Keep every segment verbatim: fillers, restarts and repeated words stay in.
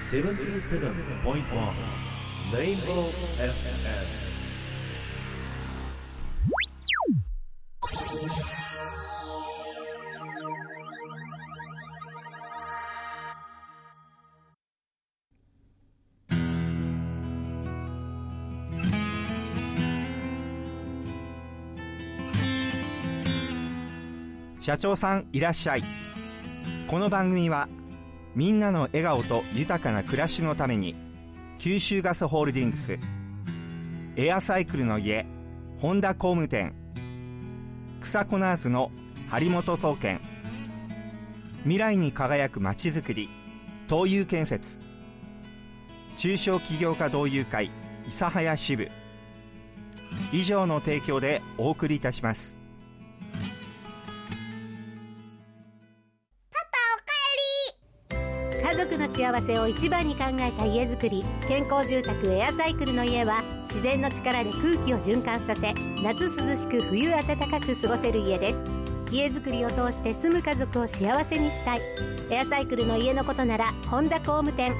セブンティーセブンポイントワン レインボー エフエム。 社長さんいらっしゃい。この番組はみんなの笑顔と豊かな暮らしのために九州ガスホールディングス、エアサイクルの家本田工務店、草コナーズの張本総研、未来に輝くまちづくり東友建設、中小企業家同友会諫早支部以上の提供でお送りいたします。 家族の幸せを一番に考えた家づくり、健康住宅エアサイクルの家は自然の力で空気を循環させ、夏涼しく冬暖かく過ごせる家です。家づくりを通して住む家族を幸せにしたい。エアサイクルの家のことなら本田工務店。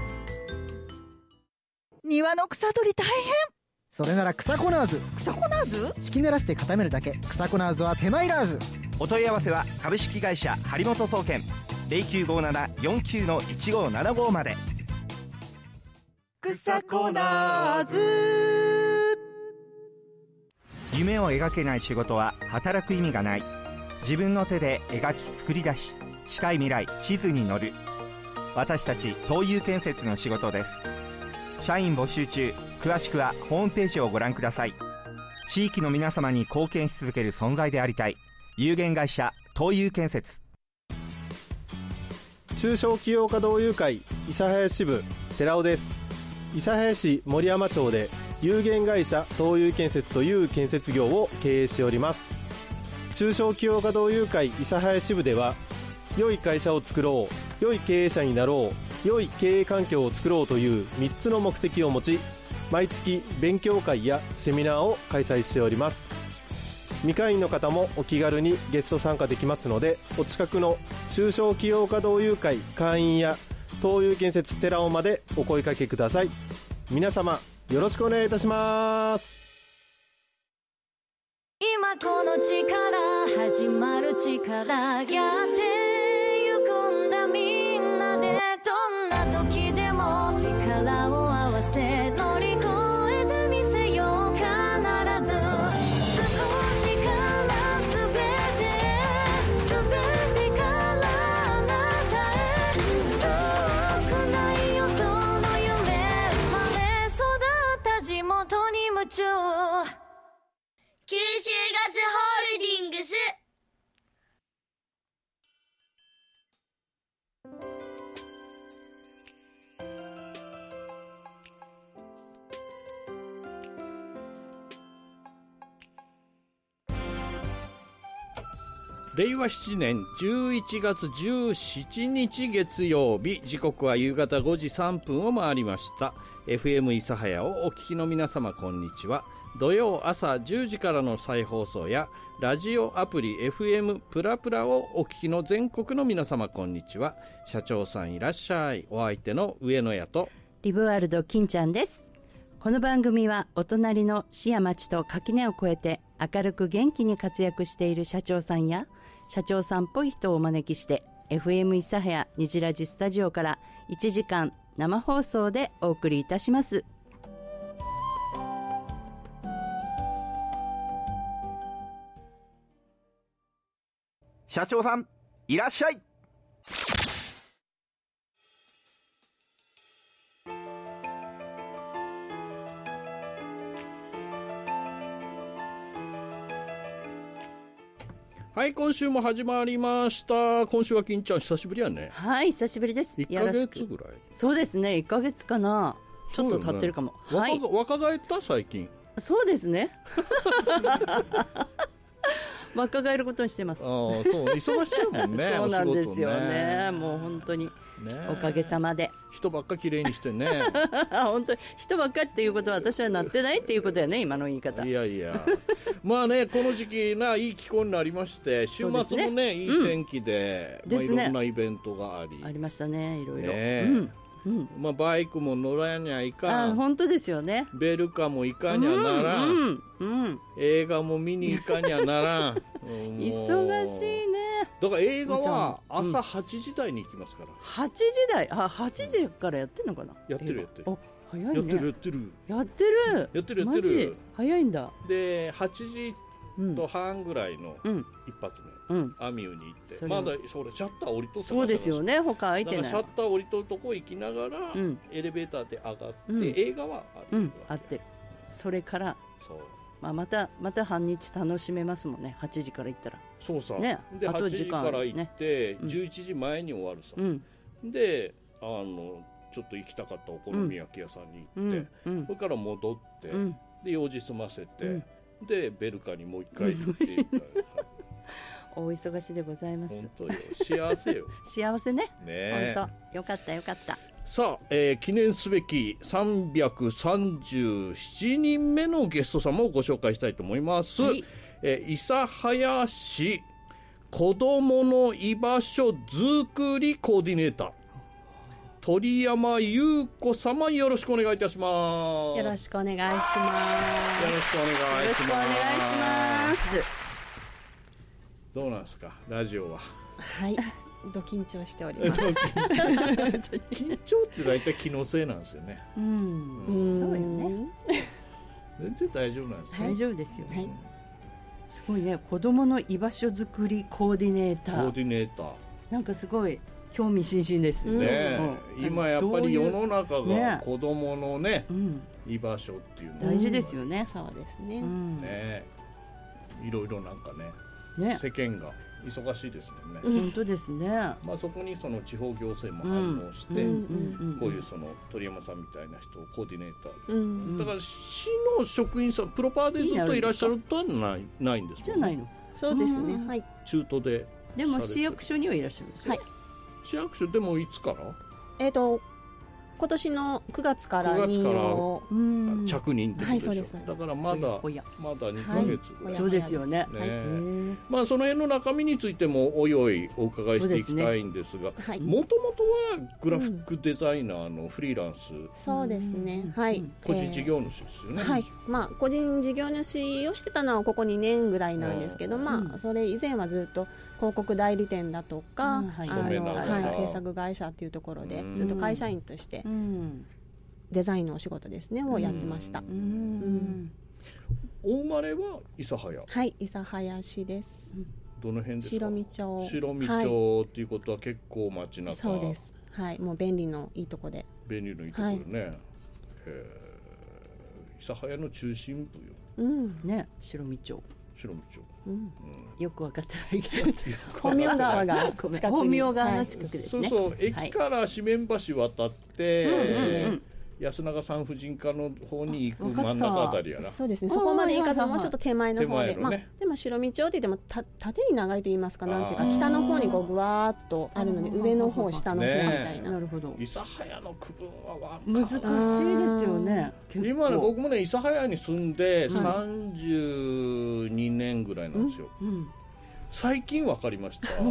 庭の草取り大変。 それなら草コナーズ。 草コナーズ？ 敷き濡らして固めるだけ。草コナーズは手間いらず。 お問い合わせは株式会社張本総研 ゼロきゅうごななよんきゅうのいちごななご まで。 草コナーズ。 夢を描けない仕事は働く意味がない。自分の手で描き作り出し、近い未来地図に乗る。私たち東友建設の仕事です。社員募集中。詳しくはホームページをご覧ください。地域の皆様に貢献し続ける存在でありたい。有限会社東友建設。 中小企業家同友会諫早支部寺尾です。諫早市森山町で有限会社東友建設という建設業を経営しております。中小企業家同友会諫早支部では、良い会社を作ろう、良い経営者になろう、良い経営環境を作ろうというみっつの目的を持ち、毎月勉強会やセミナーを開催しております。未会員の方もお気軽にゲスト参加できますので、お近くの中小企業家同友会会員や東友建設寺尾までお声掛けください。皆様よろしくお願いいたします。 今この力始まる力、やってゆくんだみんなで。どんな時でも力を合わせ乗り越えてみせよう。必ず少しからすべて、すべてからあなたへ。遠くないよその夢、生まれ育った地元に夢中。九州ガスホールディングス。 れいわしちねんじゅういちがつじゅうしちにち月曜日、時刻は夕方ごじさんぷんを回りました。 エフエム 諫早をお聞きの皆様こんにちは。土曜朝じゅうじからの再放送やラジオアプリ エフエム プラプラをお聞きの全国の皆様こんにちは。社長さんいらっしゃい。お相手の上野屋とリブワールド金ちゃんです。この番組はお隣の市や町と垣根を越えて明るく元気に活躍している社長さんや社長さんっぽい人をお招きして エフエム 諫早にじラジスタジオからいちじかん生放送でお送りいたします。 社長さんいらっしゃい。 はい、今週も始まりました。今週は金ちゃん久しぶりやね。 はい、久しぶりです。 いっかげつぐらい。 そうですね、いっかげつかな。ちょっと経ってるかも、 ね、 はい、 若, 若返った最近。 そうですね若返ることにしてます。あ、 そう忙しいもんねそうなんですよ ね, ねもう本当に、ね、おかげさまで人ばっかきれいにしてね本当に人ばっかっていうことは私はなってないっていうことやね、今の言い方。 いやいやまあね、この時期ないい気候になりまして、週末も ね, ねいい天気で、うん、ですね、まあ、いろんなイベントがありありましたね、いろいろ、 ね、 うん、 うんまあ、バイクも乗らにゃいかん、 あ本当ですよね。 ベルカも行かにゃならん、 うんうんうん、 映画も見に行かにゃならん忙しいね。 だから映画は朝はちじ台に行きますから、うん、 はちじ台、あはちじからやってんのかな。 やってるやってる、 あ早いね。 やってるやってるやってるやってるやってるマジ早いんだ。 ではちじと半ぐらいの一発目、うん、アミューに行って、まだそれシャッター降りとった。 そうですよね、他開いてない。 だからシャッター降りとるとこ行きながら、うん、エレベーターで上がって、うん、映画はある、うん、 あってる。それからそう、 まあ、またまた半日楽しめますもんね。はちじから行ったら。 そうさ、 ね、 ではちじから行って、ね、じゅういちじまえに終わるさ、うん、であのちょっと行きたかったお好み焼き屋さんに行って、うん、それから戻って、うん、で用事済ませて、うんでベルカにもう一回行っていくお忙しでございます。 本当よ、幸せよ幸せね。 ね、 本当よかったよかった。 さあ、えー、記念すべきさんびゃくさんじゅうななにんめのゲスト様をご紹介したいと思います、はい。えー、諫早市子どもの居場所づくりコーディネーター鳥山優子様、よろしくお願いいたします。 よろしくお願いします。よろしくお願いします。よろしくお願いします。どうなんですか、ラジオは。 はい、ド緊張しております緊張って大体気のせいなんですよね。 うん、うん、そうよね。 全然大丈夫なんですよ。 大丈夫ですよ、はい、すごいね、子どもの居場所づくりコーディネーター。 コーディネーターなんかすごい興味津々ですね、うん、今やっぱり世の中が子供のね、うん、居場所っていうの大事ですよね、うん、 そうですね、 うん、ねいろいろなんか ね, ね世間が忙しいですもんね、 うん、本当ですね、 まあ、そこにその地方行政も反応して、うん、こういうその鳥山さんみたいな人をコーディネーターで、うん、だから市の職員さんプロパーでずっといらっしゃるとはない、ないんですもんね。 じゃないの。 そうですね、はい、 中途ででも市役所にはいらっしゃるんですよ、はい、 市役所でもいつから？ えっと今年のくがつから任用着任ってことでしょ、はい、そうです。だからまだまだにかげつぐらい、 はい、そうですよね、 ね、はい、まあその辺の中身についてもおいおいお伺いしていきたいんですが、もともとはグラフィックデザイナーのフリーランス、 うん、そうですね、はい、 個人事業主ですよね、 えー、はい、まあ個人事業主をしてたのはここにねんぐらいなんですけど、まあそれ以前はずっと広告代理店だとか、うん、はい、あの、はい、制作会社っていうところでずっと会社員としてデザインのお仕事ですねをやってました。うんうん、 お生まれは諫早。 はい、諫早市です。 どの辺ですか？ 白見町。 白見町っていうことは結構街中。 そうです、はい、もう便利のいいとこで。 便利のいいところね、はい、諫早の中心部よ、うん、ね、白見町白見町、 うんうん、よく分かってないけど本名川が近くに、 本名川の近くですね、 はい、そうそう、駅から四面橋渡って、はい、そうですね、うん、安永産婦人科の方に行く真ん中あたりやな。 そうですね、そこまで行かずもうちょっと手前の方で、ね、まあ、でも白道町って言ってもた縦に長いと言いますか、なんていうか北の方にこうぐわーっとあるのに上の方下の方みたいな、 なるほど。 諫早の区分は難しいですよね。 今ね、僕もね諫早に住んでさんじゅうにねんぐらいなんですよ、うんうん、最近分かりました、うん、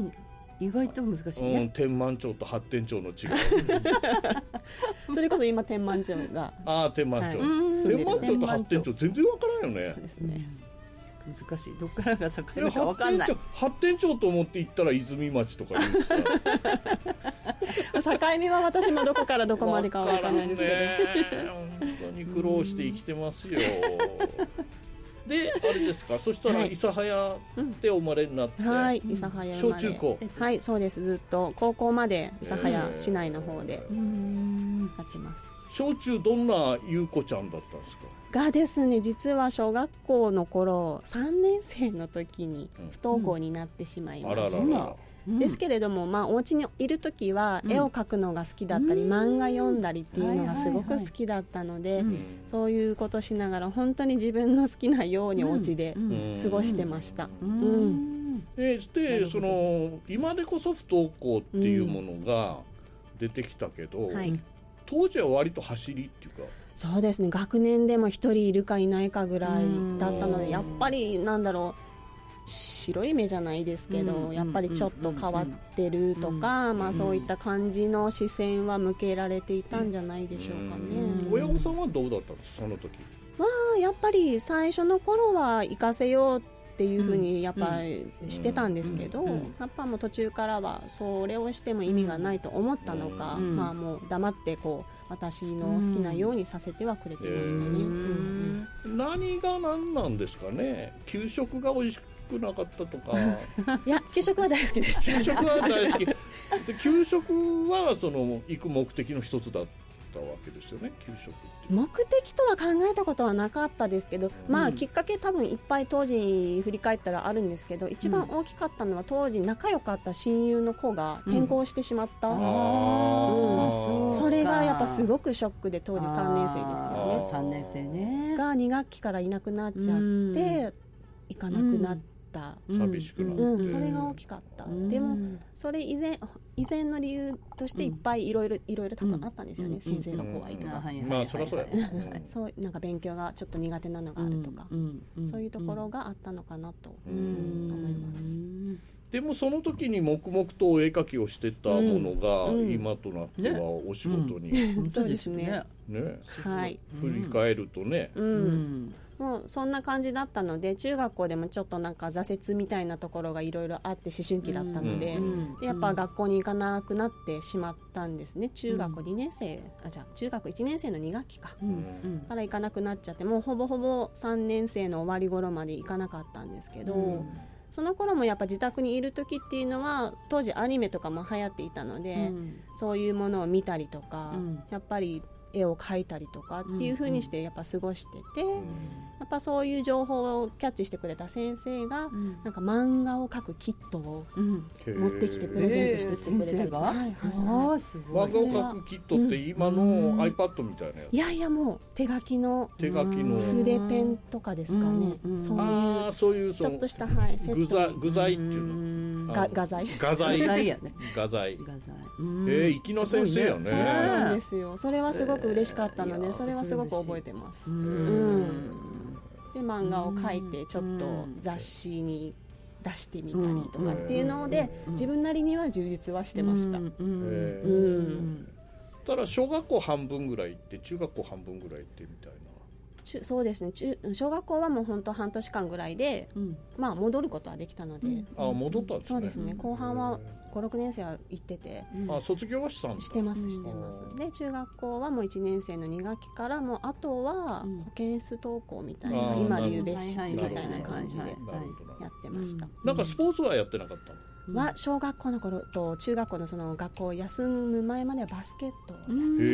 意外と難しいね、 うん、天満町と発展町の違いそれこそ今天満町がああ天満町、はい、天満町と発展町全然分からんよね。 そうですね、 うん、難しい。どっからが境目か分かんない。 発展町と思って行ったら泉町とか言ってさ境目は私もどこからどこまでか分からないですけど、 ね、本当に苦労して生きてますよで、あれですか、そしたら諫早でお生まれになって、 はい、諫早生まれ、 小中高、 はい、そうです。ずっと高校まで諫早市内の方でやってます。 小中どんな優子ちゃんだったんですか？ がですね、実は小学校の頃さんねん生の時に不登校になってしまいまして、うん、あららら、ですけれども、まあ、お家にいるときは絵を描くのが好きだったり、うん、漫画読んだりっていうのがすごく好きだったので、はいはいはい、そういうことしながら本当に自分の好きなようにお家で過ごしてました、うんうんうん、 で, でその今でこそ不登校っていうものが出てきたけど、うんはい、当時は割と走りっていうか、 そうですね、学年でも一人いるかいないかぐらいだったので、やっぱりなんだろう、 白い目じゃないですけど、 うん、 やっぱりちょっと変わってるとか、うんまあ、そういった感じの視線は向けられていたんじゃないでしょうかね、 うん、親御さんはどうだったんですかその時。 まあ、やっぱり最初の頃は行かせようっていうふうにやっぱしてたんですけど、やっぱもう途中からはそれをしても意味がないと思ったのか、まあ、もう黙ってこう私の好きなようにさせてはくれてましたね、うんうんうん、何が何なんですかね。給食が美味しくなかったとかいや給食は大好きでした。 給食は大好きで給食はその行く目的の一つだったわけですよね。給食って目的とは考えたことはなかったですけど、うん、まあきっかけ多分いっぱい当時振り返ったらあるんですけど、一番大きかったのは当時仲良かった親友の子が転校してしまった、うんうん、それがやっぱすごくショックで、当時さんねん生ですよね。 さんねん生ねがに学期からいなくなっちゃって、うん、行かなくなって、 うん、寂しくなって、 うん、それが大きかった、うん、でもそれ以前以前の理由としていっぱいいろいろいろいろ多分あったんですよね、うん、先生が怖いとか、 うん、まあそりゃそうや、 ね、そうなんか勉強がちょっと苦手なのがあるとか、うんうん、そういうところがあったのかなと、うん、思います。 でもその時に黙々とお絵描きをしてたものが、うん、今となってはお仕事に、 ねうん、そうですね、 ね、 はい、 振り返るとね、 うんうんもうそんな感じだったので、中学校でもちょっとなんか挫折みたいなところがいろいろあって思春期だったので、うん、でやっぱ学校に行かなくなってしまったんですね。中学にねん生、あじゃあ中学いちねん生のに学期か、うん、から行かなくなっちゃって、もうほぼほぼさんねん生の終わり頃まで行かなかったんですけど、うん、その頃もやっぱ自宅にいる時っていうのは当時アニメとかも流行っていたので、うん、そういうものを見たりとか、うん、やっぱり絵を描いたりとかっていう風にしてやっぱ過ごしてて、うん、やっぱそういう情報をキャッチしてくれた先生が、うん、なんか漫画を描くキットを持ってきてプレゼントしてくれたりとか、はいはいはい、 漫画を描くキットって今の iPad みたいなやつ、 いやいやもう手書きの手書きの筆ペンとかですかね、うん、そういうあそういうちょっとした、はい、セット具材具材っていうのが画材画材画材やね画材えー、粋な先生やね。 そうなんですよ。それはすごく嬉しかったので、それはすごく覚えてます。うん、で漫画を描いてちょっと雑誌に出してみたりとかっていうので、自分なりには充実はしてました。うんえーうん、ただ小学校半分ぐらい行って中学校半分ぐらい行ってみたいな。 そうですね、中小学校はもう本当半年間ぐらいで、うん、まあ戻ることはできたので、うん、 あ戻ったんですね。 そうですね、後半はご、ろくねん生は行ってて、 うん、あ卒業はしたんですか。 してますしてます、うん、で中学校はもういちねん生のに学期からもうあとは保健室登校みたいな、うん、今でいう別室みたいな感じでやってました。 なんかスポーツはやってなかったのは小学校の頃と中学校のその学校を休む前まではバスケットを、 うん、へ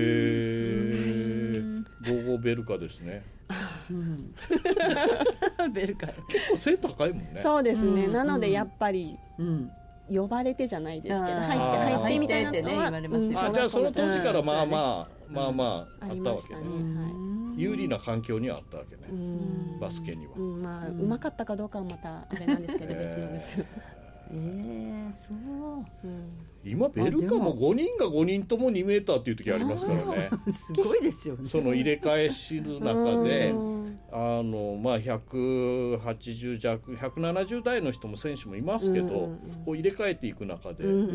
ーゴーゴーベルカですね。 うん、ベルカ結構背高いもんね。 そうですね、うん、なのでやっぱり、うん、呼ばれてじゃないですけど入って入ってみたいなのは、ねうん、 あじゃあその当時からまあまあ、うん、まあまあ、 うん、 あったわけね、はい、有利な環境にはあったわけね、うん、バスケには、 うんまあ、うまかったかどうかはまたあれなんですけど別なんですけどえー、そう、 うん、 今ベルカもごにんがごにんともにメーターっていう時ありますからね。 すごいですよね。 その入れ替えしる中であの、まあ、ひゃくはちじゅう弱ひゃくななじゅう代の人も選手もいますけど、うんうんうん、こう入れ替えていく中で、うんうんうん、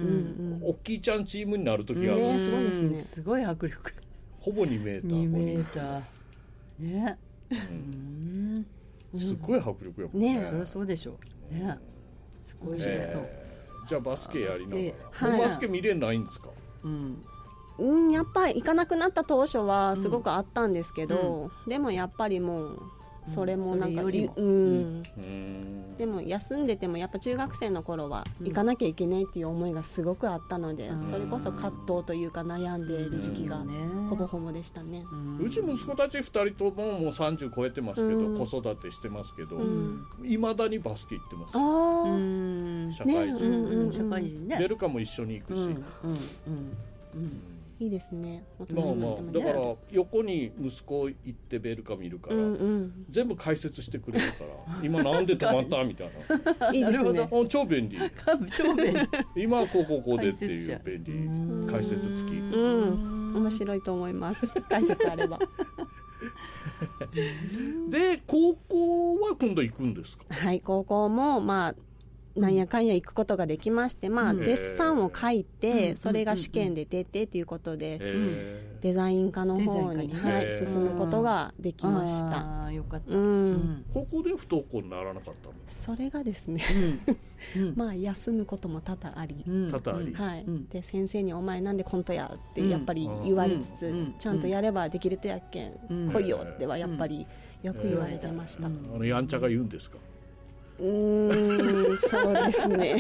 大きいちゃんチームになる時がある、 ね、すごいですね。 すごい迫力。 ほぼにメーターにメーターね、 うん、すごい迫力やもんね。ねそりゃそうでしょうね。すごいえー、じゃあバスケやりながら、はい、バスケ見れないんですか。 うんうん、やっぱり行かなくなった当初はすごくあったんですけど、うん、でもやっぱりもうそれもなんか、うんうん、でも休んでてもやっぱ中学生の頃は行かなきゃいけないっていう思いがすごくあったので、うん、それこそ葛藤というか悩んでいる時期がほぼほぼでしたね、 うん、うち息子たちふたりとももうさんじゅう超えてますけど、うん、子育てしてますけどいま、うん、だにバスケ行ってます。 あ社会人、ねうんうん、 社会人ね。 ベルカも一緒に行くし、うんうんうんうんいいですね。 まあまあだから横に息子行ってベルカ見るから、うんうん、全部解説してくれるから今なんで止まったみたいな。 いいですね。 超便利。 超便利。 今はこうこうこうでっていう便利解説付き。 うん、面白いと思います。解説あれば。 で高校は今度行くんですか？ はい、高校もまあなんやかんや行くことができまして、まあ、デッサンを書いて、それが試験で出てということで、デザイン科の方に、はい、進むことができました。 あよかった、 うん、 高校で不登校にならなかったの？ それがですね、うん、まあ休むことも多々あり、 多々あり、 はい、で先生にお前なんでコントやってやっぱり言われつつ、ちゃんとやればできるとやっけん、来いよってはやっぱりよく言われてました。 あのやんちゃが言うんですか？ うーん、そうですね。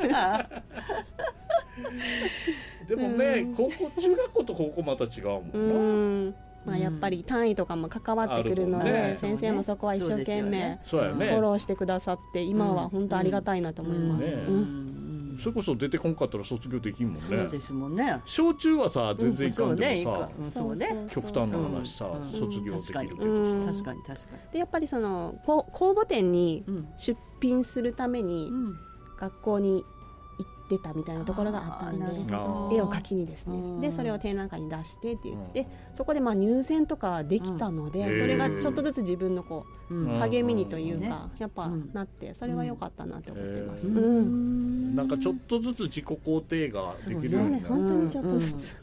でもね、高校中学校と高校また違うもんな。うん、 まあ、やっぱり単位とかも関わってくるので、ね、先生もそこは一生懸命フォローしてくださって、今は本当ありがたいなと思います。 それこそ出てこんかったら卒業できんもんね。 そうですもんね。 小中はさ全然いかんでもさ、 うん、そうね、 極端な話さ、うん、卒業できるけどさ、 うん、確かに確かに。 でやっぱりその公募展に出品するために学校に行ってたみたいなところがあったので、絵を描きにですね、でそれを展覧会に出してって言って、そこでまあ入選とかできたので、それがちょっとずつ自分のこう励みにというかやっぱなって、それは良かったなと思ってます。 なんかちょっとずつ自己肯定ができるようになる。 本当にちょっとずつ。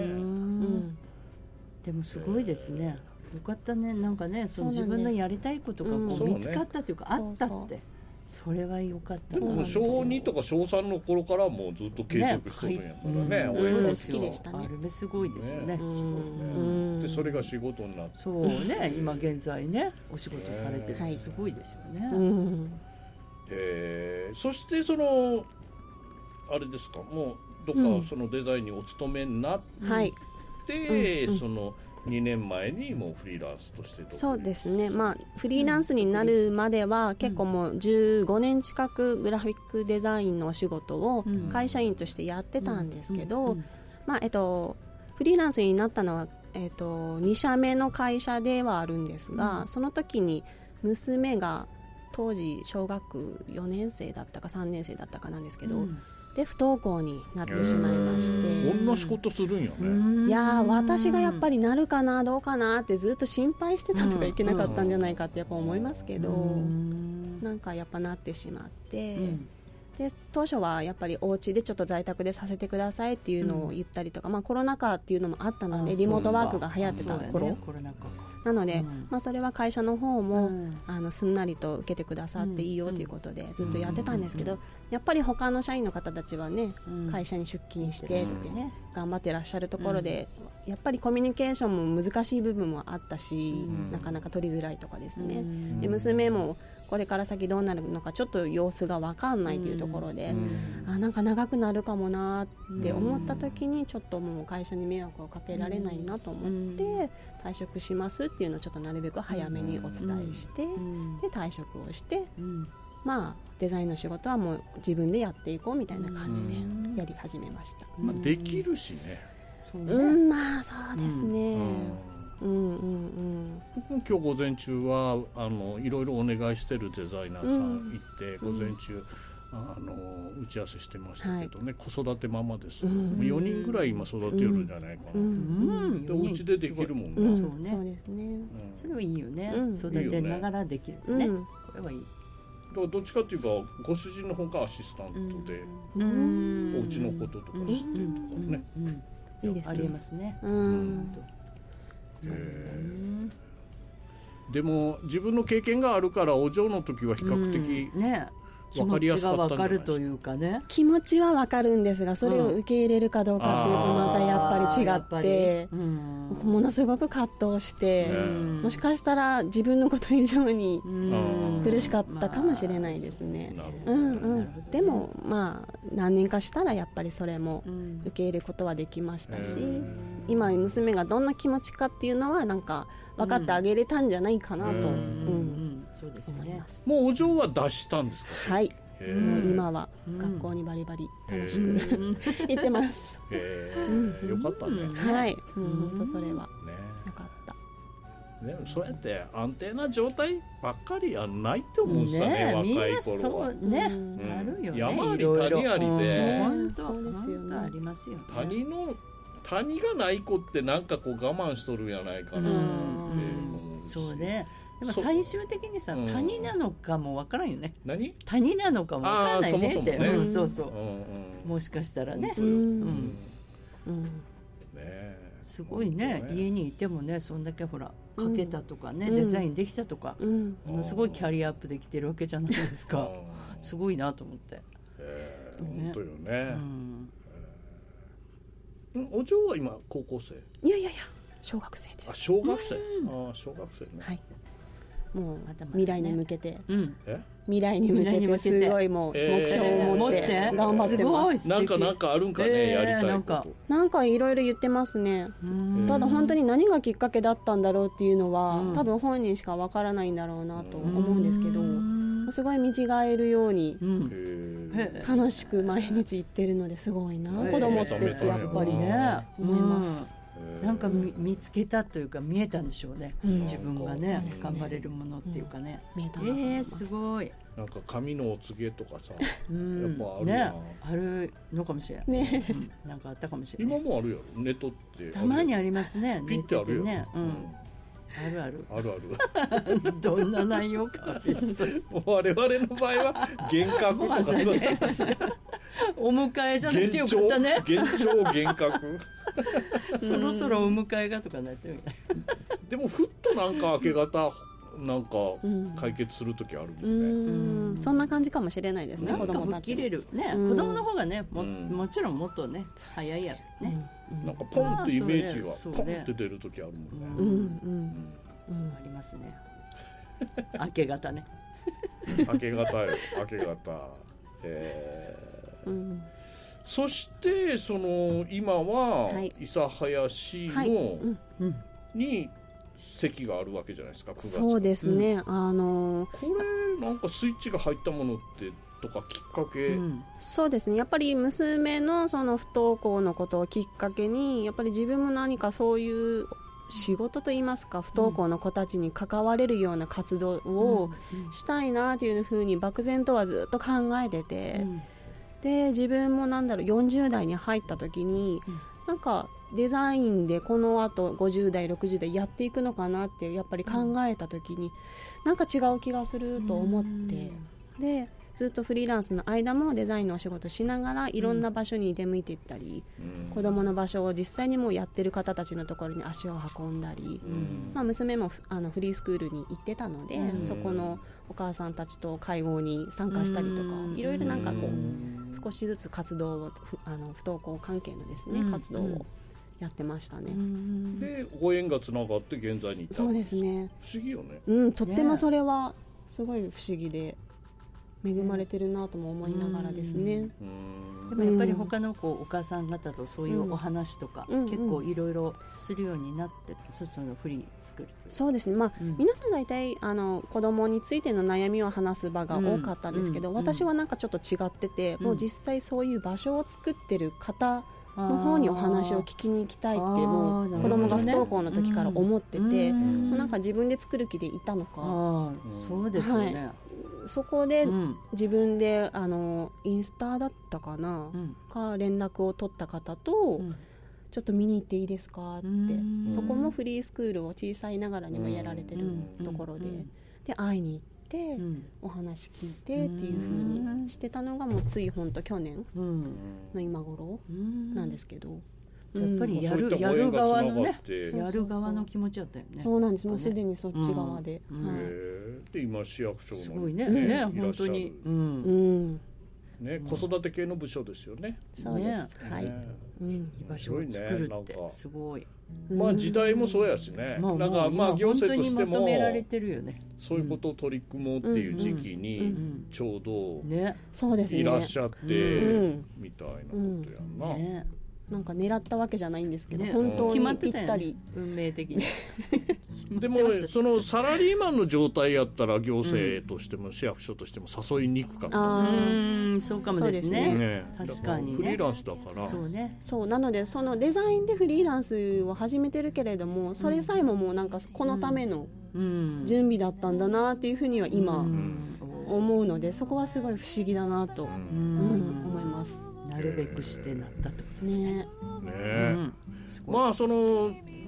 でもすごいですね。よかったね。なんかね、その自分のやりたいことがこう見つかったというか、あったって。それは良かった。 でも小にとか小さんの頃からもうずっと継続してるんやからね。 そうですよ。好きでしたね。 あれすごいですよね。 でそれが仕事になって。 そうね。今現在ねお仕事されてるってすごいですよね。 えそしてそのあれですか、もうどっかそのデザインにお勤めになって、そのにねんまえにもうフリーランスとして。 そうですね、まあ、フリーランスになるまでは結構もうじゅうごねん近くグラフィックデザインのお仕事を会社員としてやってたんですけど、まあえっと、フリーランスになったのは、えっと、に社目の会社ではあるんですが、その時に娘が当時小学よねん生だったかさんねん生だったかなんですけど、で不登校になってしまいまして、 こんな仕事するんよね。 いや私がやっぱりなるかなどうかなってずっと心配してたとかいけなかったんじゃないかってやっぱ思いますけど、なんかやっぱなってしまって、で当初はやっぱりお家でちょっと在宅でさせてくださいっていうのを言ったりとか、まあ、コロナ禍っていうのもあったのでリモートワークが流行ってた頃なので、まあ、それは会社の方もあのすんなりと受けてくださっていいよということでずっとやってたんですけど、やっぱり他の社員の方たちはね、会社に出勤してって頑張ってらっしゃるところで、やっぱりコミュニケーションも難しい部分もあったし、なかなか取りづらいとかですね。で娘もこれから先どうなるのかちょっと様子が分かんないというところで、あなんか長くなるかもなって思った時にちょっともう会社に迷惑をかけられないなと思って退職しますっていうのをちょっとなるべく早めにお伝えして、で退職をして、まあデザインの仕事はもう自分でやっていこうみたいな感じでやり始めました。 まあ、できるしね。 うん、まあそうですね。うんうんうん今日午前中はあのいろいろお願いしてるデザイナーさん行って、うん、午前中あの打ち合わせしてましたけどね、はい、子育てママです、うん、よにんぐらい今育てるんじゃないかな、うん、でお家でできるもんね、 うん、そうね、そうですね、うん、 それはいいよね、うん、育てながらできるね、うん、これはいい。 だからどっちかっていうかご主人の方がアシスタントで、うん、お家のこととかしてとかね、 うんうんうん、いいですね、 ありますね、 うんうんそうですよね。でも自分の経験があるからお嬢の時は比較的、うんね、分かりやすかったんじゃないですか。 気持ちが分かるというかね、 気持ちは分かるんですがそれを受け入れるかどうかっていうとまたやっぱり違って、うん、ものすごく葛藤して、うん、もしかしたら自分のこと以上に苦しかったかもしれないですね、まあうんうん、でもまあ何年かしたらやっぱりそれも受け入れることはできましたし、今娘がどんな気持ちかっていうのはなんか分かってあげれたんじゃないかなと、うんうんうん、 そうですね。 もうお嬢は脱したんですか？ はい、もう今は学校にバリバリ楽しく行ってます。 へー、よかったね。 はい、うん、本当それは、ね、よかった。 でもそうやって安定な状態ばっかりやんないって思うんですよね、ね若い頃は。みんなそうね、うん、なるよね。 山あり谷ありで、 本当そうですよね。ありますよね。 谷の谷がない子ってなんかこう我慢しとるんやないかなって思うそうね。でも最終的にさ、谷なのかもわからんよね。 何？ 谷なのかもわからないねって。 そもそもね、 うん、そうそう、 うんうん、 もしかしたらね。 うんうんうんね、 すごいね、家にいてもね、そんだけほらかけたとかね、 うん、 デザインできたとか、うん、ものすごいキャリアアップできてるわけじゃないですか。すごいなと思って。 えー、ね、本当よね。 うんえー、お嬢は今高校生？ いやいやいや、小学生です。 あ、小学生。あ、小学生ね。 はい。もう未来に向けて、 うん、 未来に向けてすごいもう目標を持って頑張ってます。 なんかなんかあるんかね、えー、やりたいこと。 なんかいろいろ言ってますね。ただ本当に何がきっかけだったんだろうっていうのは、多分本人しかわからないんだろうなと思うんですけど、すごい見違えるように楽しく毎日行ってるのですごいな、子供ってってやっぱりね思います。 なんか 見, 見つけたというか見えたんでしょうね、うん、自分が ね, ね頑張れるものっていうかね、うん、見えたんだと思います。えー、すごい。 なんか神のお告げとかさ、 うん、 やっぱあるな、 ね、あるのかもしれない、ね、うん、なんかあったかもしれない。 今もあるやろ、ネットってたまにありますね。 ピッてあるよね、 うん、あるあるあるあるどんな内容か別と我々の場合は幻覚とかそうお迎えじゃなくてよかったね。 幻聴幻覚そろそろお迎えがとかなってる。 でもふっとなんか明け方なんか解決するときあるもんね、 うん、そんな感じかもしれないですね。子供たち吹っ切れるね、うん、子供の方がね も, もちろんもっとね早いやろね、 うん、なんかポンってイメージがポンって出るときあるもんね、 うんうんうん、ありますね明け方ね明け方よ明け方、えーうん、そしてその今は諫早市の、はいうんうん、に席があるわけじゃないですか。くがつそうですね、うん、あのこれなんかスイッチが入ったものってとかきっかけ、うん、 そうですね、やっぱり娘のその不登校のことをきっかけにやっぱり自分も何かそういう仕事といいますか不登校の子たちに関われるような活動をしたいなというふうに漠然とはずっと考えてて、うん、で自分もなんだろうよんじゅう代に入った時に、うん、なんかデザインでこのあとごじゅう代ろくじゅう代やっていくのかなってやっぱり考えた時に、うん、なんか違う気がすると思って、うん、でずっとフリーランスの間もデザインのお仕事しながらいろんな場所に出向いていったり、うん、子どもの場所を実際にもうやってる方たちのところに足を運んだり、うんまあ、娘もあのフリースクールに行ってたので、うん、そこのお母さんたちと会合に参加したりとか、うん、いろいろなんかこう少しずつ活動をあの不登校関係のですね、うん、活動をやってましたね。 でご縁がつながって現在に至る。 そうですね、 不思議よね、 うん、とってもそれはすごい不思議で恵まれてるなとも思いながらですね。 でもやっぱり他のこうお母さん方とそういうお話とか、うん、結構いろいろするようになって、そっちのフリースクール。 そうですね、まあうん、皆さん大体あの子供についての悩みを話す場が多かったんですけど、うん、私はなんかちょっと違ってて、うん、もう実際そういう場所を作ってる方の方にお話を聞きに行きたいってもう子供が不登校の時から思ってて、もうなんか自分で作る気でいたのか。 あそうですよね、はい、 そこで自分であのインスタだったかな、うん、か連絡を取った方と、うん、ちょっと見に行っていいですかって、そこもフリースクールを小さいながらにもやられてるところで、で会いに行って、うん、お話聞いてっていう風にしてたのがもうついほんと去年の今頃なんですけど、 やっぱりやる、やる側のね、やる側の気持ちだったよね。 そうなんです、もうすでにそっち側で、 うんはい、で今市役所のすごいね、ねね本当に、 うんね、子育て系の部署ですよね。 そうです、ね、はい、 うん、居場所を作るってすごい。 まあ時代もそうやしね、うん、なんかまあ行政としても求められてるよね、 そういうことを取り組もうっていう時期にちょうどいらっしゃってみたいなことやんな、ね、 なんか狙ったわけじゃないんですけど、ね、本当にぴったり、ね、 運命的にでもそのサラリーマンの状態やったら行政としても市役所としても誘いにくかった、 うん、うんそうかもですね、ね確かにね、 フリーランスだからそうね、そうなのでそのデザインでフリーランスを始めてるけれども、それさえももうなんかこのための準備だったんだなっていうふうには今思うので、そこはすごい不思議だなと、うんうん、思います。 なるべくしてなったってことですね。 ねえ、うん、まあその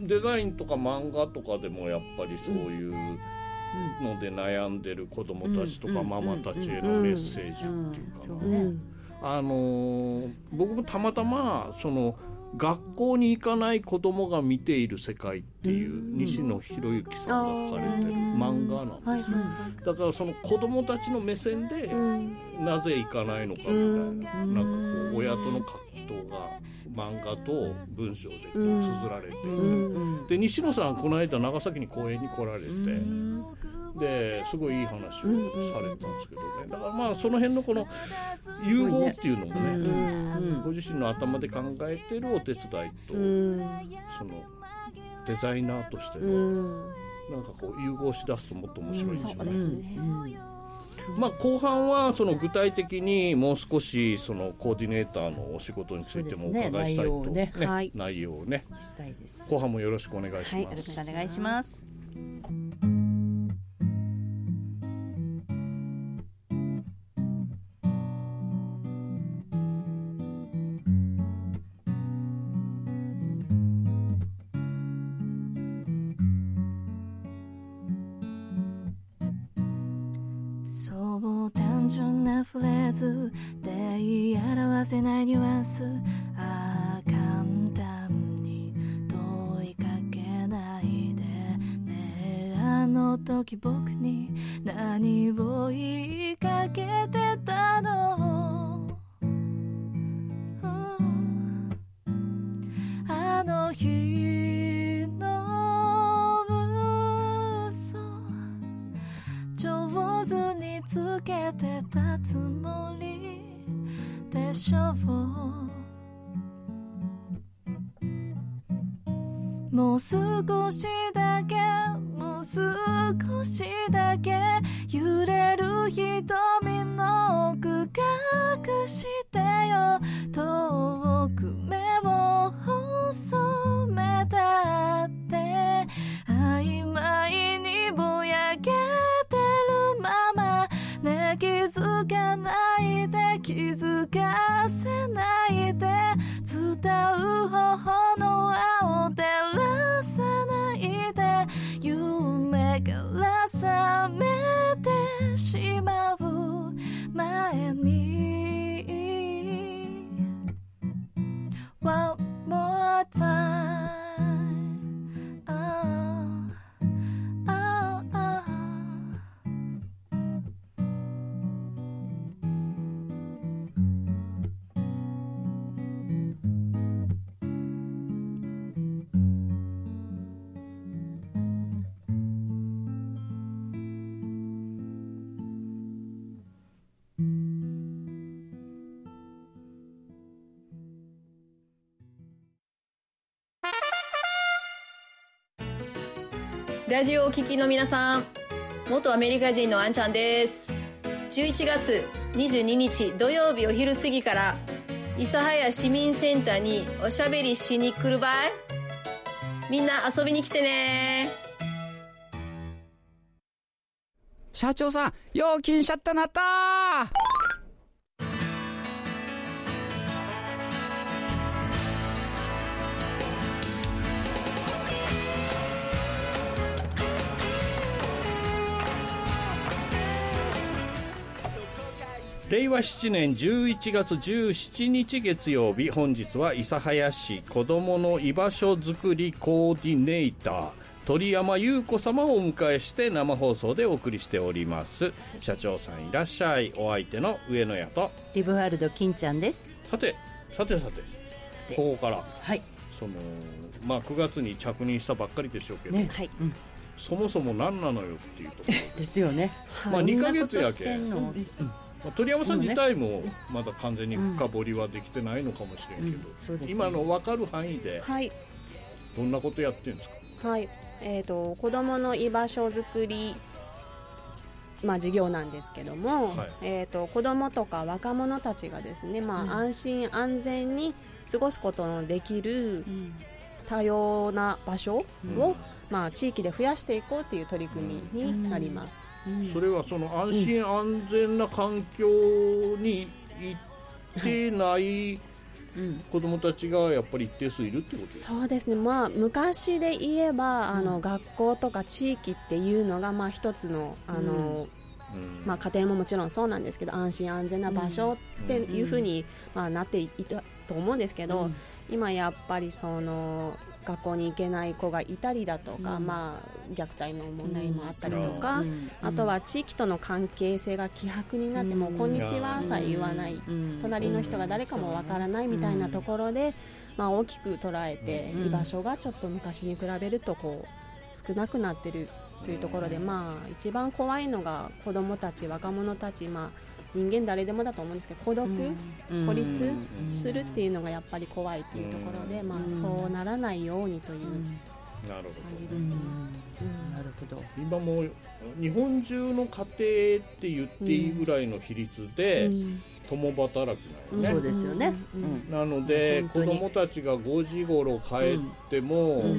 デザインとか漫画とかでもやっぱりそういうので悩んでる子どもたちとかママたちへのメッセージっていうかな、あのー、僕もたまたまその学校に行かない子どもが見ている世界っていう西野博之さんが書かれてる漫画なんですよ、だからその子どもたちの目線でなぜ行かないのかみたいな、なんかこう親との葛藤が漫画と文章でこう綴られていて、で西野さんこの間長崎に公演に来られて、ですごいいい話をされたんですけどね、だからまあその辺のこの融合っていうのもね、ご自身の頭で考えてるお手伝いと、そのデザイナーとしてのなんかこう融合しだすともっと面白いんですよね。そうですね。まあ、後半はその具体的にもう少しそのコーディネーターのお仕事についてもお伺いしたいと、ねねはい、内容をねしたいです。後半もよろしくお願いします。はい、よろしくお願いします。 フレーズで言い表せないニュアンス、ああ簡単に問いかけないでね、あの時僕に何を言いかけてたの、うん、あの日の嘘上手につけてたつもりでしょう、もう少しだけもう少しだけ揺れる瞳の奥隠してよ、遠く目を細めたって曖昧にぼやけてるままね、気づかないで気づかせないで伝う頬の青照らさないで夢から覚めてしまう前に One more time、oh oh oh ラジオをお聞きの皆さん、元アメリカ人のあんちゃんです。じゅういちがつにじゅうににち土曜日お昼過ぎから諫早市民センターにおしゃべりしに来るばい。みんな遊びに来てね。 社長さん、料金シャッターなったー。 れいわしちねんじゅういちがつじゅうしちにち月曜日、本日は諫早市子どもの居場所づくりコーディネーター鳥山優子様をお迎えして生放送でお送りしております。社長さんいらっしゃい。お相手の上野屋とリブワールド金ちゃんです。 さてさてさてここから、 はい、 そのまあくがつに着任したばっかりでしょうけど、 ね、はい、うん、 そもそも何なのよっていうところですよね。 まあにかげつやけん、うんまあ、鳥山さん自体もまだ完全に深掘りはできてないのかもしれんけど、うんうんね、今の分かる範囲でどんなことやってるんですか？ はい、えーと、子どもの居場所づくり、まあ、事業なんですけども、はい、えーと、子どもとか若者たちがですね、まあ、うん、安心安全に過ごすことのできる多様な場所を、うんまあ、地域で増やしていこうという取り組みになります。 うんうん、それはその安心安全な環境に行ってない子どもたちがやっぱり一定数いるってことですか？ そうですね、まあ、昔で言えばあの、うん、学校とか地域っていうのが、まあ、一つの、あの、うんまあ、家庭ももちろんそうなんですけど安心安全な場所っていうふうに、まあ、なっていたと思うんですけど、うん、今やっぱりその学校に行けない子がいたりだとか、うんまあ、虐待の問題もあったりとか、うん、あとは地域との関係性が希薄になって、うん、もうこんにちはさえ言わない、うん、隣の人が誰かもわからないみたいなところで、まあ、大きく捉えて、うん、居場所がちょっと昔に比べるとこう少なくなってるというところで、まあ、一番怖いのが子どもたち若者たち、まあ、人間誰でもだと思うんですけど孤独、うん、孤立するっていうのがやっぱり怖いっていうところで、うんまあ、そうならないようにという感じですね。 なるほど。 今も日本中の家庭って言っていいぐらいの比率で、うん共働きなんよね。 そうですよね、 うん、なので子供たちがごじ頃帰っても、うん、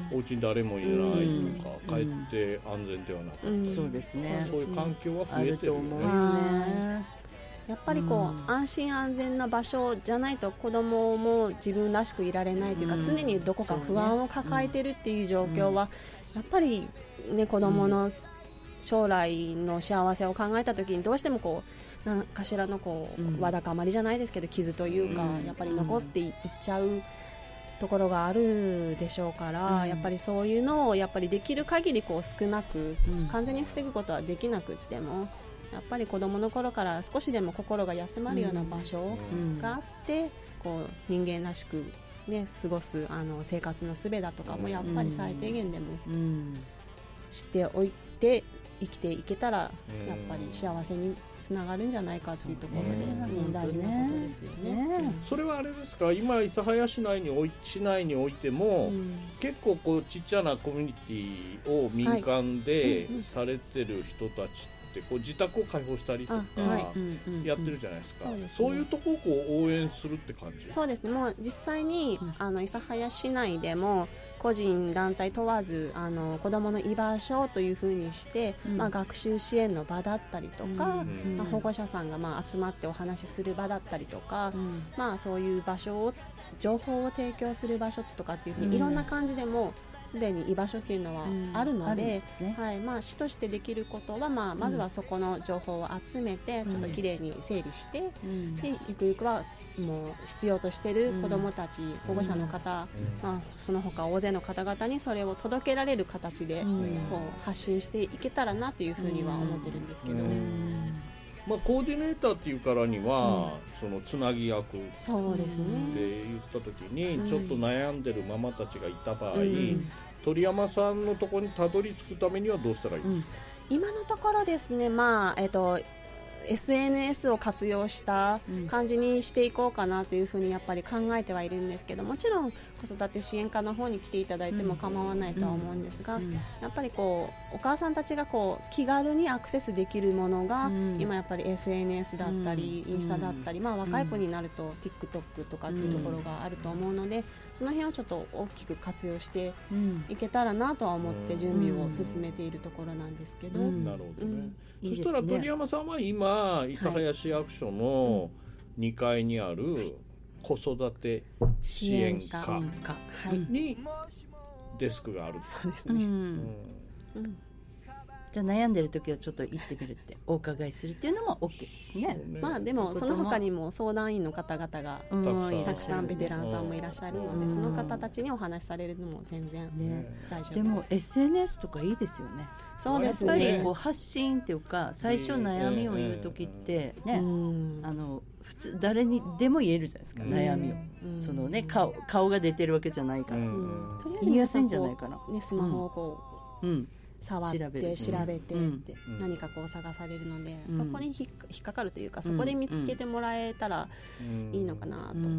お家に誰もいないとか、うん、帰って安全ではなかった、うん、 そうですね。 そういう環境は増えてるよね。あると思うよね。やっぱりこう、うん、安心安全な場所じゃないと子供も自分らしくいられないというか、うん、常にどこか不安を抱えてるっていう状況は、うん、やっぱりね子供の将来の幸せを考えた時にどうしてもこう何かしらのこう、うん、わだかまりじゃないですけど傷というか、うん、やっぱり残っていっちゃうところがあるでしょうから、うん、やっぱりそういうのをやっぱりできる限りこう少なく、うん、完全に防ぐことはできなくってもやっぱり子どもの頃から少しでも心が休まるような場所があって、うん、こう人間らしく、ね、過ごすあの生活の術だとかもやっぱり最低限でも知っておいて生きていけたらやっぱり幸せにつながるんじゃないかっていうところで、ね、大事なことですよね。 ねそれはあれですか、今諫早市内におい市内においても、うん、結構こうちっちゃなコミュニティを民間でされてる人たちってこう自宅を開放したりとかやってるじゃないですか。そういうところをこう応援するって感じ。 そうですね。もう実際に、うん、あの諫早市内でも個人団体問わずあの子どもの居場所というふうにして、うんまあ、学習支援の場だったりとか、うんまあ、保護者さんがまあ集まってお話しする場だったりとか、うんまあ、そういう場所を情報を提供する場所とかっていうふうに、うん、いろんな感じでもすでに居場所っていうのはあるので、うんねはいまあ、市としてできることは、まあ、まずはそこの情報を集めて、うん、ちょっときれいに整理して、うん、でゆくゆくはもう必要としている子どもたち、うん、保護者の方、うんまあ、その他大勢の方々にそれを届けられる形で、うん、こう発信していけたらなというふうには思ってるんですけど、うんうんまあ、コーディネーターっていうからには、うん、そのつなぎ役そうですねで言った時に、うん、ちょっと悩んでるママたちがいた場合、うん、鳥山さんのところにたどり着くためにはどうしたらいいですか？ うん、今のところですね、まあえっとエスエヌエス を活用した感じにしていこうかなというふうにやっぱり考えてはいるんですけど、もちろん子育て支援課の方に来ていただいても構わないとは思うんですが、やっぱりこうお母さんたちがこう気軽にアクセスできるものが今やっぱり エスエヌエス だったりインスタだったり、まあ若い子になると TikTok とかっていうところがあると思うので、その辺をちょっと大きく活用していけたらなとは思って準備を進めているところなんですけど、 なるほどね。そしたら鳥山さんは今諫早市役所のにかいにある子育て支援課にデスクがある。 そうですね、うんうん、 じゃあ悩んでる時はちょっと行ってみるってお伺いするっていうのも OK ですね。 まあでもその他にも相談員の方々がたくさんベテランさんもいらっしゃるので、その方たちにお話しされるのも全然大丈夫です。 でも エスエヌエス とかいいですよね。 そうですね、 やっぱりこう発信っていうか最初悩みを言う時ってね、あの普通誰にでも言えるじゃないですか、悩みを、そのね、顔、顔が出てるわけじゃないから、言いやすいんじゃないかな、 ね、スマホをこう、うん、触って調べて、調べて、うん、何かこう探されるので、うん、そこに引っかかるというか、そこで見つけてもらえたらいいのかなと、うんうん、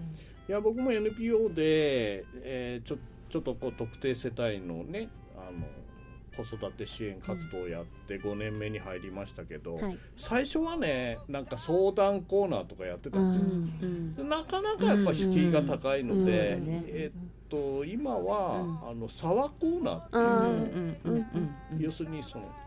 いや僕も エヌピーオー で、えー、ちょ、ちょっとこう特定世帯のね、あの子育て支援活動をやってごねんめに入りましたけど、うんはい、最初はねなんか相談コーナーとかやってたんですよ、うんうん、なかなかやっぱ敷居が高いので、うんうんえー、っと今は、うん、あの沢コーナーっていう、うんうんうん、要するにその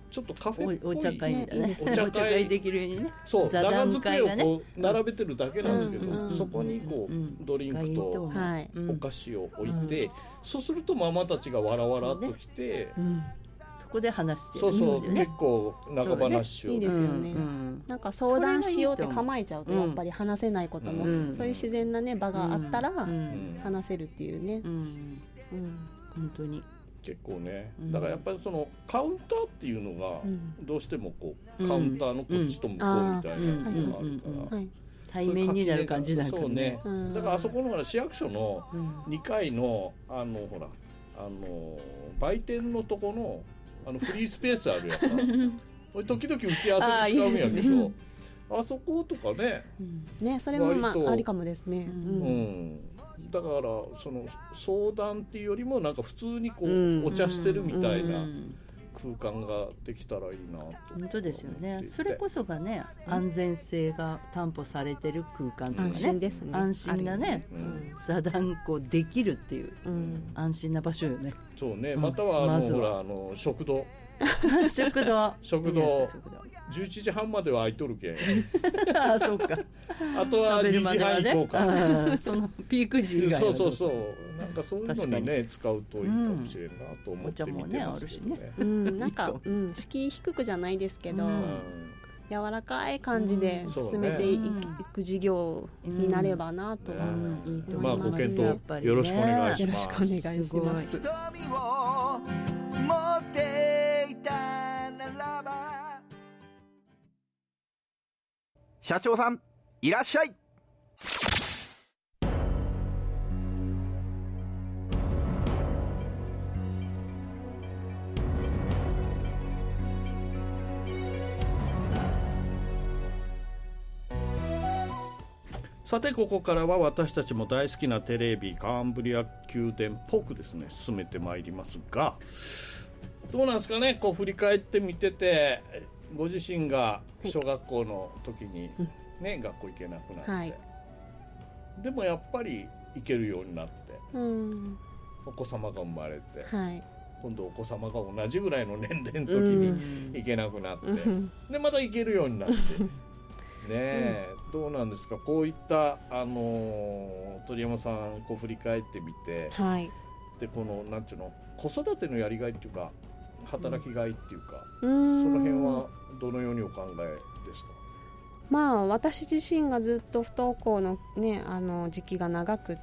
ちょっとカフェっぽいお茶会みたいなね、 お茶会できるようにね、 そう座談会がね、 長机をこう並べてるだけなんですけど、 うんそこにこう、うん、ドリンクとお菓子を置いて、うん、そうするとママたちがわらわらっと来て、 そ,、ねうん、そこで話してる、 そうそう、ね、結構長話を、 ね、いいですよね、うん、なんか相談しようって構えちゃうとやっぱり話せないことも、うん、そういう自然な、ね、場があったら話せるっていうね、うんうんうん本当に結構ね、だからやっぱりそのカウンターっていうのがどうしてもこう、うん、カウンターのこっちと向こうみたいなのがあるから、 対面になる感じなんかね。 そうね、だからあそこの市役所のにかいのあのほらあの売店のとこのあのフリースペースあるやつこれ時々打ち合わせで使うんやけど、あそことかね、 ねそれもまあありかもですね。 うんだからその相談っていうよりもなんか普通にこうお茶してるみたいな空間ができたらいいなと。 本当ですよね。それこそがね安全性が担保されてる空間とかね、 安心ですね。 安心なね、うん、座談こできるっていう、うん、安心な場所よね。 そうね。またはあの、ま、ほらあの食堂食堂食堂じゅういちじはんまでは空いとるけんああそうかあとはにじはん行こうか、 ね、そのピーク時以外そうそうそうなんかそういうのにね使うといいかもしれんなと思って見てますけどね、 お茶もねあるしね、うん、なんか、うん、敷居低くじゃないですけど、うん、柔らかい感じで進めていく事業になればなと思います、 まあご検討よろしくお願いします。 よろしくお願いします。 瞳を持っていたならば社長さんいらっしゃい。 さてここからは私たちも大好きなテレビカンブリア宮殿っぽくですね進めてまいりますが、どうなんですかね、こう振り返ってみててご自身が小学校の時に、ねはい、学校行けなくなって、はい、でもやっぱり行けるようになって、うん、お子様が生まれて、はい、今度お子様が同じぐらいの年齢の時に行けなくなって、うん、でまた行けるようになってねえ、うん、どうなんですかこういった、あのー、鳥山さんこう振り返ってみて、はい、でこのなんていうの子育てのやりがいっていうか働きがいっていうか、うん、その辺はどのようにお考えですか。 まあ私自身がずっと不登校の、ね、あの時期が長くって、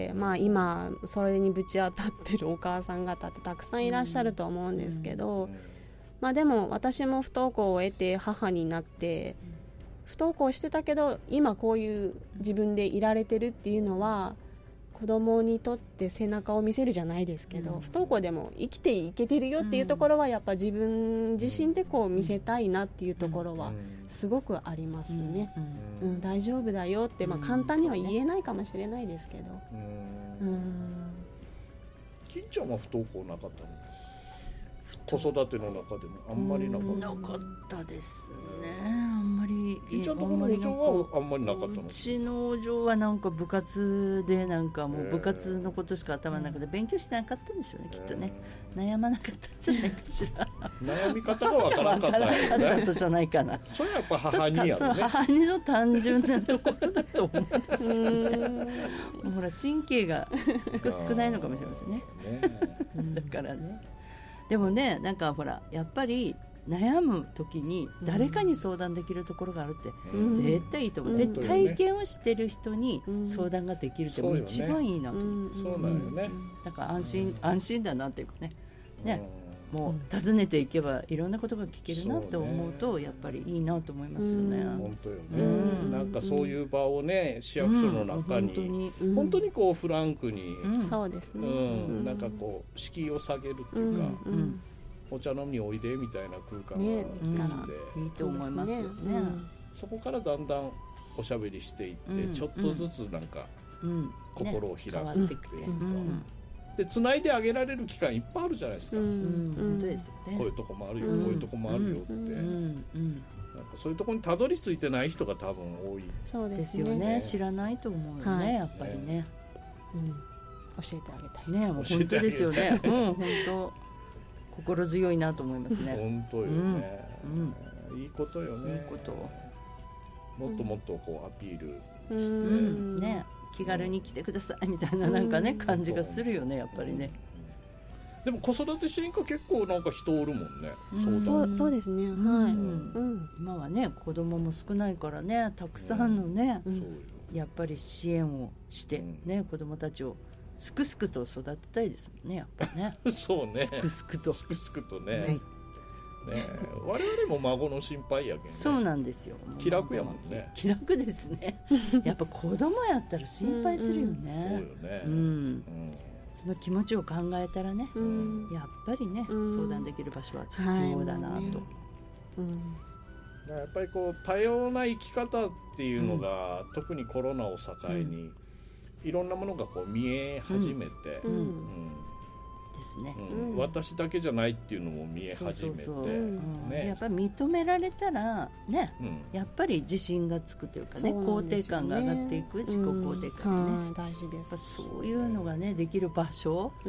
まあ、今それにぶち当たってるお母さん方ってたくさんいらっしゃると思うんですけど、うんうんまあ、でも私も不登校を得て母になって不登校してたけど今こういう自分でいられてるっていうのは子供にとって背中を見せるじゃないですけど、うん、不登校でも生きていけてるよっていうところはやっぱ自分自身でこう見せたいなっていうところはすごくありますね、うんうんうん、大丈夫だよって、まあ、簡単には言えないかもしれないですけど、うんうん、 金ちゃんは不登校なかったの？子育ての中でもあんまりなかった。 なかったですね。あんまり。 金ちゃんとこのお嬢はあんまりなかったの？ うちのお嬢はなんか部活でなんかもう部活のことしか頭の中で勉強してなかったんでしょうね、きっとね。悩まなかったんじゃないかしら。 悩み方がわからなかったんですね。 わからなかったじゃないかな。 それはやっぱ母にやるね。 母にの単純なところだと思うんですよね。ほら神経が少し少ないのかもしれませんね。だからね。でもねなんかほらやっぱり悩む時に誰かに相談できるところがあるって絶対いいと思う、うん、で体験をしてる人に相談ができるってもう一番いいなと思う、 そうだよね。 なんか安心安心だなっていうかねねもう訪ねていけばいろんなことが聞けるなって思うとやっぱりいいなと思いますよね。 本当よね、うん、なんかそういう場をね市役所の中に、うん、本当に、うん、本当にこうフランクに、 うん、そうですね、 うん、なんかこう敷居を下げるっていうか、うんうん、お茶飲みにおいでみたいな空間ができて、ねうん、いいと思いますよね、うん、 そこからだんだんおしゃべりしていって、うん、ちょっとずつなんか、うん、心を開くっていうか、ねうんで繋いであげられる機会いっぱいあるじゃないですか、うんうん、こういうとこもあるよ、うん、こういうとこもあるよって、うんうん、なんかそういうとこにたどり着いてない人が多分多いそうですよね、知らないと思うよね、はい、やっぱりね、ね、 うん、教えてあげたいね、もう本当ですよね、うん、本当心強いなと思いますね。 本当よね、うんうん、いいことよね。 いいこともっともっとこうアピールして、 うんね、気軽に来てくださいみたいななんかね、うん、感じがするよねやっぱりね。 でも子育て支援課結構なんか人おるもんね、 うん、そう、そうですね、はい、うん、 今はね子供も少ないからねたくさんのね、うん、やっぱり支援をしてね、うん、子供たちをすくすくと育てたいですもんねやっぱりねそうね、 すくすくとすくすくとね、はいね、我々も孫の心配やけんね。 そうなんですよ。 気楽やもんね。 気楽ですねやっぱ子供やったら心配するよね。 うんうん、そうよね、 うんうん、その気持ちを考えたらね、うん、やっぱりね、うん、相談できる場所は必要だなと、はい、うん、 やっぱりこう多様な生き方っていうのが、うん、特にコロナを境に、うん、いろんなものがこう見え始めて、うんうんうんですね、 うん、私だけじゃないっていうのも見え始めて、そうそうそう、 ね、やっぱり認められたらね、うん、やっぱり自信がつくというかね、肯定感が上がっていく、自己肯定感ね、うん、 大事です。 そういうのがねできる場所、うん、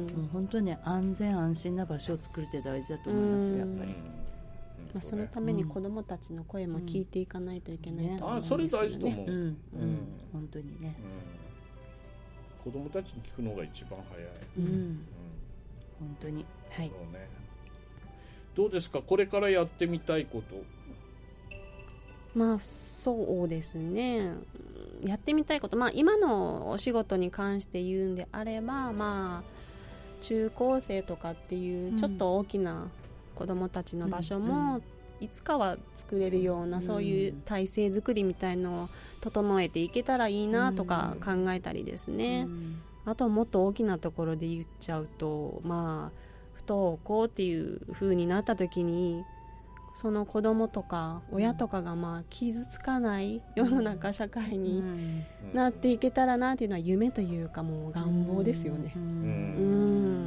もう本当に、ね、安全安心な場所を作るって大事だと思いますよやっぱり、 まあ、そのために子どもたちの声も聞いていかないといけないと思うんですけどね、 あ、それ大事と思う、 うんうん、本当にね、 うん、子どもたちに聞くのが一番早い、 うんうん、本当に、はい、 そうね、どうですかこれからやってみたいこと。 まあそうですね、やってみたいこと、まあ、今のお仕事に関して言うんであれば、まあ、中高生とかっていうちょっと大きな子どもたちの場所もいつかは作れるような、うん、そういう体制作りみたいのを整えていけたらいいなとか考えたりですね、うん、あともっと大きなところで言っちゃうと、まあ、不登校っていう風になった時にその子供とか親とかがまあ傷つかない世の中社会になっていけたらなっていうのは夢というかもう願望ですよね、うんうん、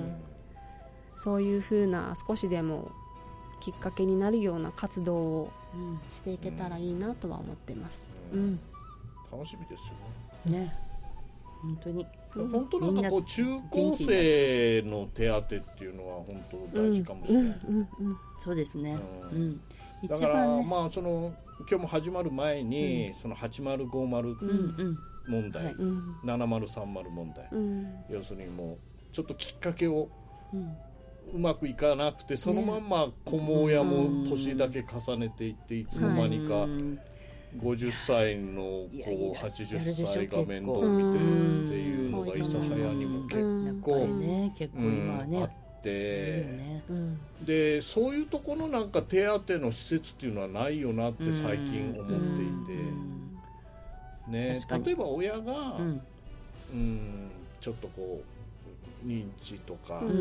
そういう風な少しでもきっかけになるような活動をしていけたらいいなとは思ってます、うんうん、 楽しみですよね。 ね、本当に本当なんかこう中高生の手当っていうのは本当大事かもしれない、うんうんうん、そうですね、 うん、だから、ね、まあその今日も始まる前に、うん、そのはちまるごまる問題、うんうん、ななまるさんまる問題、うん、要するにもうちょっときっかけを、うんうまくいかなくてそのまんま子も親も年だけ重ねていっていつの間にかごじゅっさいの子はちじゅっさいが面倒を見てるっていうのが諫早にも結構あって、でそういうところなんか手当の施設っていうのはないよなって最近思っていて、ね、例えば親がうんちょっとこう認知とか、うんうん、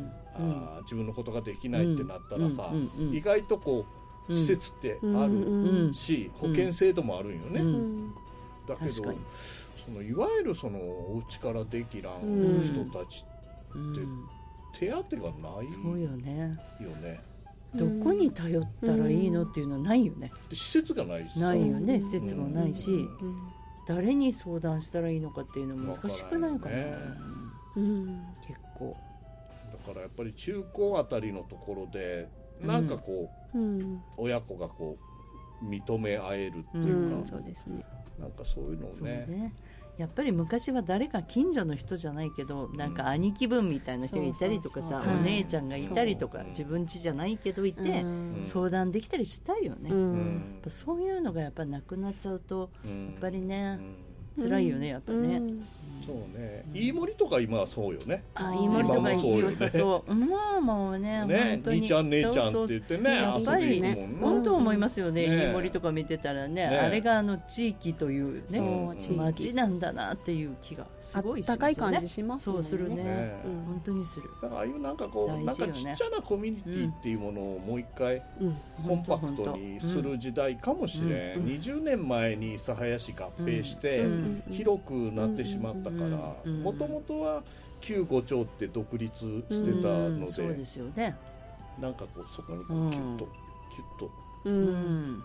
あ自分のことができないってなったらさ、うんうんうん、意外とこう施設ってあるし、うんうん、保険制度もあるんよね、うん、だけどそのいわゆるそのお家からできらん人たちって手当がない、 そうよね、 よね、 どこに頼ったらいいのっていうのはないよね、 で施設がないしないよね、施設もないし、うん、誰に相談したらいいのかっていうのも難しくないかな、うん、結構だからやっぱり中高あたりのところでなんかこう、うん、親子がこう認め合えるっていうか、うん、そうですね、なんかそういうのを ね, ねやっぱり昔は誰か近所の人じゃないけどなんか兄貴分みたいな人がいたりとかさ、うん、お姉ちゃんがいたりとか、うん、自分家じゃないけどいて、うん、相談できたりしたいよね、うん、やっぱそういうのがやっぱなくなっちゃうと、うん、やっぱりね、うん、辛いよねやっぱね、うん、 そうね、飯盛りとか今はそうよね。 あ、飯盛りとか良さそう。まあもうね、 ね、本当に兄ちゃん姉ちゃんって言ってね、 やっぱりね、本当思いますよね。飯盛りとか見てたらね、あれがあの地域というね、町なんだなっていう気がすごいしますよね。 高い感じしますね。そうするね、本当にする。 だからああいうなんかこうなんかちっちゃなコミュニティっていうものをもう一回コンパクトにする時代かもしれん。にじゅうねんまえに諫早市合併して広くなってしまったから、もともとは旧五町って独立してたので、 そうですよね、 なんかこうそこにこうキュッとキュッと、うん、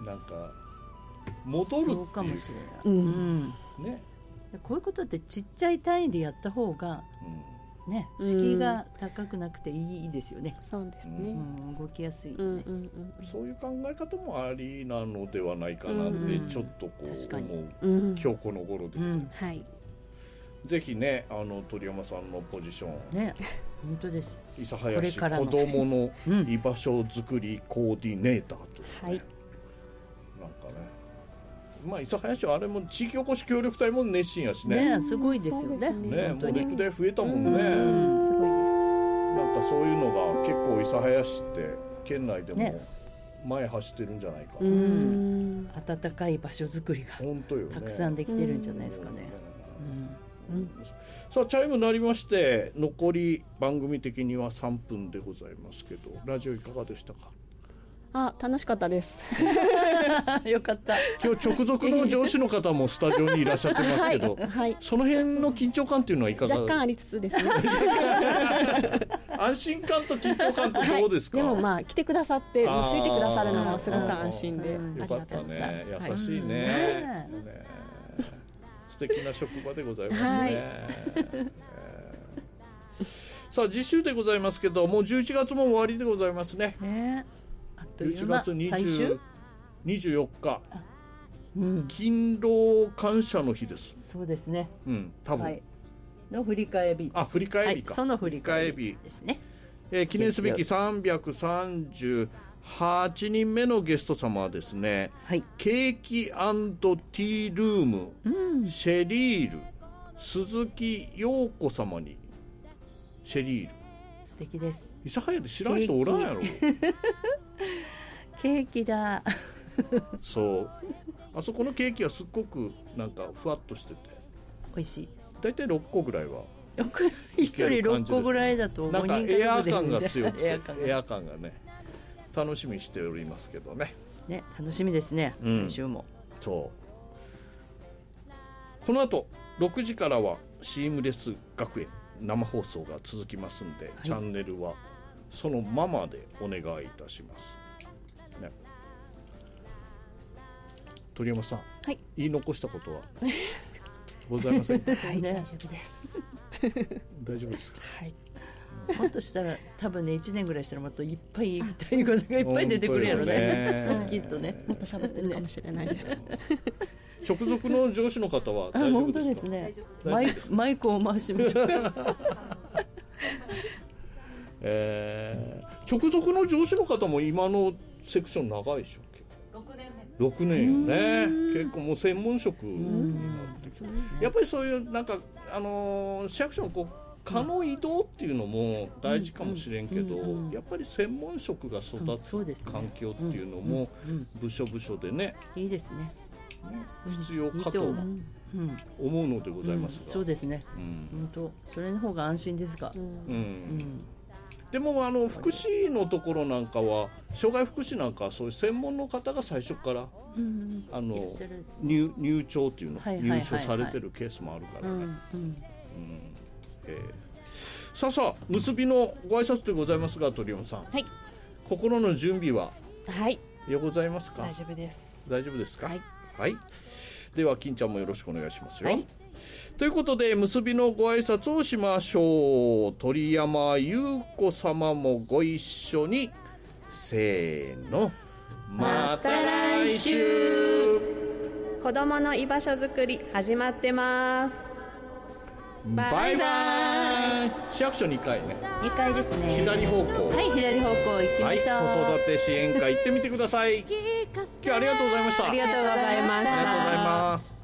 なんか戻るっていう、そうかもしれない、うん、ね、 こういうことってちっちゃい単位でやった方がね、敷居が高くなくていいですよね。 そうですね、 うん、動きやすい、ね、 うんうんうん、 そういう考え方もありなのではないかなってちょっとこう思う、 うん、 今日この頃で、うん、 はい、 ぜひね、あの鳥山さんのポジションね、本当です。 諫早市子どもの居場所づくりコーディネーターという、ね、はい、なんかね、まあ、諫早市はあれも地域おこし協力隊も熱心やしね。 ね、すごいですよね。 ね、モデルで増えたもんね。 うん、すごいです。 なんかそういうのが結構諫早市って県内でも前走ってるんじゃないかな。 ね、うん、暖かい場所づくりが本当よ、ね、 たくさんできてるんじゃないですかね。 うんうん、さあチャイム鳴りまして、残り番組的にはさんぷんでございますけど、ラジオいかがでしたか？ あ、楽しかったですよかった。 今日直属の上司の方もスタジオにいらっしゃってますけど、はいはい、その辺の緊張感っていうのはいかが？ 若干ありつつですね安心感と緊張感とどうですか？ はい、でもまあ来てくださってついてくださるのがすごく安心で、 よかったね、優しいね、はい、ね、素敵な職場でございますね、はい、さあ次週でございますけど、もうじゅういちがつも終わりでございますね。 ね、 じゅういちがつにじゅうよっか、うん、勤労感謝の日です。 そうですね、 うん、多分、はい、 の振り替え日。 あ、振り替え日か、 はい、その振り替え日ですね。 えー、記念すべきさんびゃくさんじゅうはちにんめのゲスト様はですね、はい、ケーキ&ティールーム、うん、シェリール鈴木陽子様に。シェリール素敵です。 諫早で知らん人おらんやろケーキだそうあそこのケーキはすっごくなんかふわっとしてて美味しいです。 だいたいろっこぐらいはひとりろっこぐらいだとなんかエアー感が強くてエア感が、エア感がね、楽しみにしておりますけどね。 ね、楽しみですね、うん、来週も。 そうこの後ろくじからはシームレス学園生放送が続きますんで、はい、チャンネルはそのままでお願いいたします、ね、鳥山さん、はい、言い残したことはございませんか？ はい、大丈夫です大丈夫ですか？ はい、もっとしたら多分ねいちねんぐらいしたらもっといっぱい言いたいことがいっぱい出てくるやろ ね, ねきっとね、 もっと喋ってるかもしれないです直属の上司の方は大丈夫ですか？ 本当ですね、マイク、マイクを回しましょうえー、直属の上司の方も今のセクション長いでしょ？ろくねんめろくねんよね。結構もう専門職になってきて、やっぱりそういうなんか、あのー、市役所のこう可能移動っていうのも大事かもしれんけど、やっぱり専門職が育つ環境っていうのも部署部署でね、 いいですね、 必要かと思うのでございますが、 そうですね、本当それの方が安心ですが、うんうん、 でもあの福祉のところなんかは、障害福祉なんかはそういう専門の方が最初からあの 入, 入庁っていうの、入所されてるケースもあるからね。えー、さあさあ結びのご挨拶でございますが、鳥山さん、はい、心の準備はよございますか？ 大丈夫です。 大丈夫ですか？はい、はい、では金ちゃんもよろしくお願いしますよ、はい、ということで結びのご挨拶をしましょう。鳥山優子様もご一緒に、せーの、また来週。 子どもの居場所づくり始まってます。 バイバイ。市役所にかいね。 にかいですね。 左方向。 はい、左方向行きましょう。 はい、子育て支援会行ってみてください。今日はありがとうございました。 ありがとうございました。 ありがとうございます。